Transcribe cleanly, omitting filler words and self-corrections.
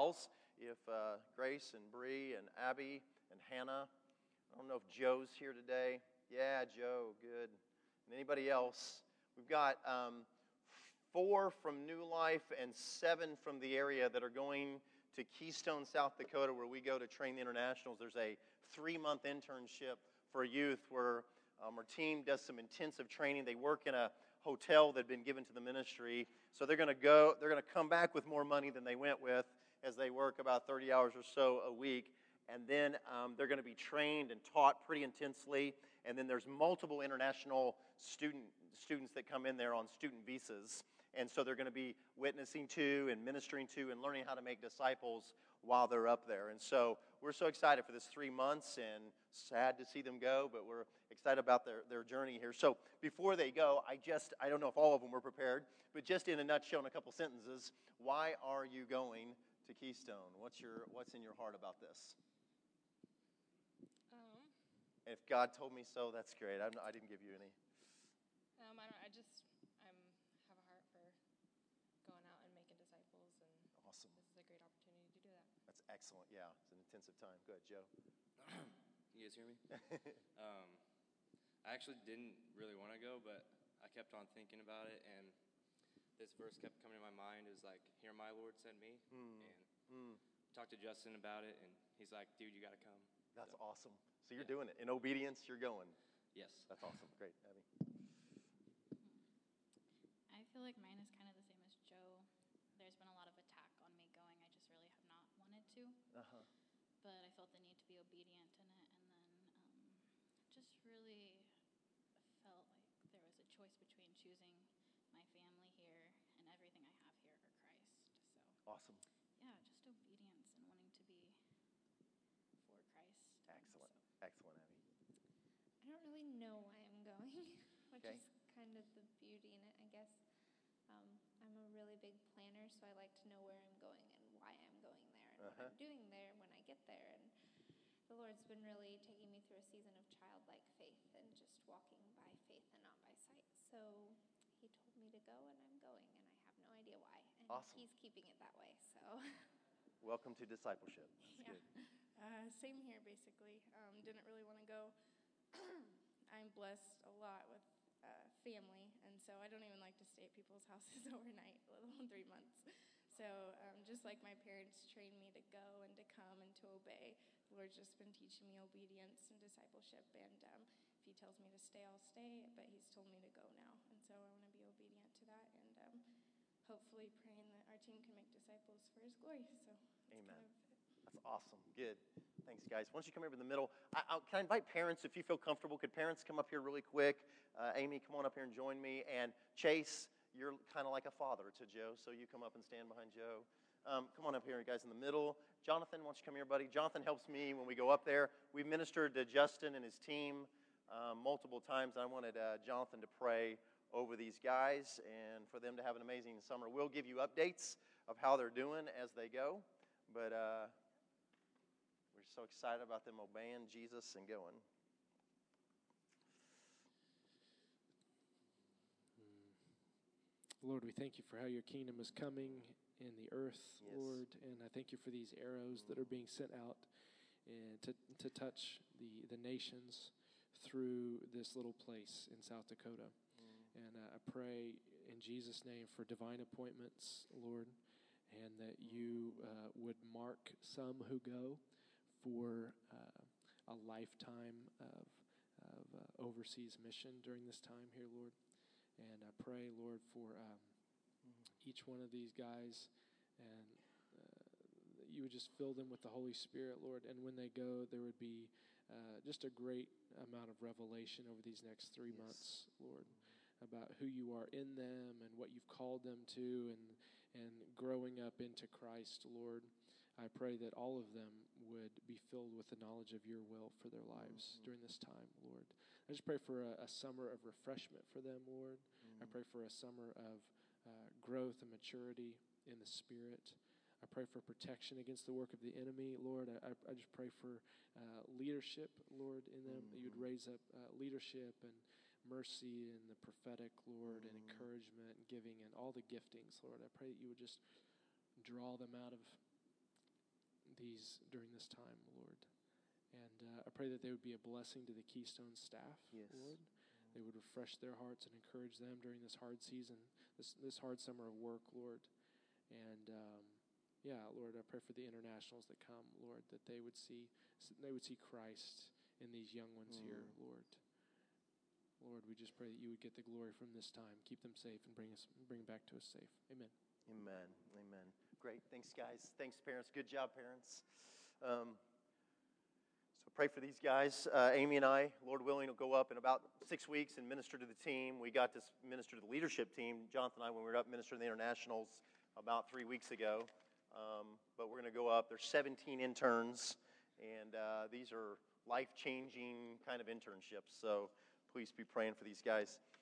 gals, if Grace and Bree and Abby and Hannah, I don't know if Joe's here today. Yeah, Joe, good. And anybody else? We've got 4 from New Life and 7 from the area that are going to Keystone, South Dakota, where we go to train the internationals. There's a 3-month internship for youth where our team does some intensive training. They work in a hotel that had been given to the ministry. So they're going to come back with more money than they went with as they work about 30 hours or so a week. And then they're going to be trained and taught pretty intensely. And then there's multiple international students that come in there on student visas. And so they're going to be witnessing to and ministering to and learning how to make disciples while they're up there. And so we're so excited for this 3 months and sad to see them go, but we're excited about their journey here. So before they go, I don't know if all of them were prepared, but just in a nutshell, in a couple sentences, why are you going to Keystone? What's in your heart about this? If God told me so, that's great. I didn't give you any. I have a heart for going out and making disciples, and awesome. This is a great opportunity to do that. That's excellent. Yeah, it's an intensive time. Good, Joe. You guys hear me? I actually didn't really want to go, but I kept on thinking about it, and this verse kept coming to my mind. It was like, "Here, my Lord sent me," and talked to Justin about it, and he's like, "Dude, you got to come." That's awesome. So you're doing it. In obedience, you're going. Yes. That's awesome. Great, Abby. I feel like mine is kind of the same as Joe. There's been a lot of attack on me going. I just really have not wanted to. But I felt the need to be obedient in it. And then just really felt like there was a choice between choosing my family here and everything I have here for Christ. So awesome. Yeah, just obedience and wanting to be for Christ. Excellent. So. Excellent, Abby. I don't really know why I'm going, which Okay. is kind of the beauty in it, I guess. I'm a really big planner, so I like to know where I'm going and why I'm going there and what I'm doing there when I get there. And the Lord's been really taking me through a season of childlike faith and just walking by faith and not by sight. So he told me to go, and I'm going, and I have no idea why. And awesome. He's keeping it that way, so. Welcome to discipleship. That's good. Same here, basically. Didn't really want to go. I'm blessed a lot with family, and so I don't even like to stay at people's houses overnight, let alone 3 months. So just like my parents trained me to go and to come and to obey, the Lord's just been teaching me obedience and discipleship, and if he tells me to stay, I'll stay, but he's told me to go now, and so I want to be obedient to that, and hopefully praying that our team can make disciples for his glory. So Amen. Kind of That's awesome. Good. Thanks, guys. Why don't you come over in the middle? Can I invite parents, if you feel comfortable? Could parents come up here really quick? Amy, come on up here and join me. And Chase, you're kind of like a father to Joe, so you come up and stand behind Joe. Come on up here, guys, in the middle. Jonathan, why don't you come here, buddy? Jonathan helps me when we go up there. We've ministered to Justin and his team multiple times. I wanted Jonathan to pray over these guys and for them to have an amazing summer. We'll give you updates of how they're doing as they go, but we're so excited about them obeying Jesus and going. Lord, we thank you for how your kingdom is coming in the earth, yes. Lord, and I thank you for these arrows that are being sent out and to touch the nations through this little place in South Dakota. And I pray in Jesus' name for divine appointments, Lord, and that you would mark some who go for a lifetime of overseas mission during this time here, Lord. And I pray, Lord, for each one of these guys, and that you would just fill them with the Holy Spirit, Lord. And when they go, there would be just a great amount of revelation over these next 3 months, Lord, about who you are in them and what you've called them to, and growing up into Christ, Lord. I pray that all of them would be filled with the knowledge of your will for their lives during this time, Lord. I just pray for a summer of refreshment for them, Lord. I pray for a summer of growth and maturity in the Spirit. I pray for protection against the work of the enemy, Lord. I just pray for leadership, Lord, in them, that you'd raise up leadership and mercy and the prophetic, Lord, and encouragement and giving and all the giftings, Lord. I pray that you would just draw them out of during this time, Lord. And I pray that they would be a blessing to the Keystone staff, Yes. Lord. They would refresh their hearts and encourage them during this hard season, this hard summer of work, Lord. And Lord, I pray for the internationals that come, Lord, that they would see Christ in these young ones here, Lord. Lord, we just pray that you would get the glory from this time. Keep them safe and bring them back to us safe. Amen. Amen. Amen. Great. Thanks, guys. Thanks, parents. Good job, parents. So pray for these guys. Amy and I, Lord willing, will go up in about 6 weeks and minister to the team. We got to minister to the leadership team, Jonathan and I, when we were up ministering to the internationals about 3 weeks ago. But we're going to go up. There's 17 interns, and these are life-changing kind of internships. So please be praying for these guys.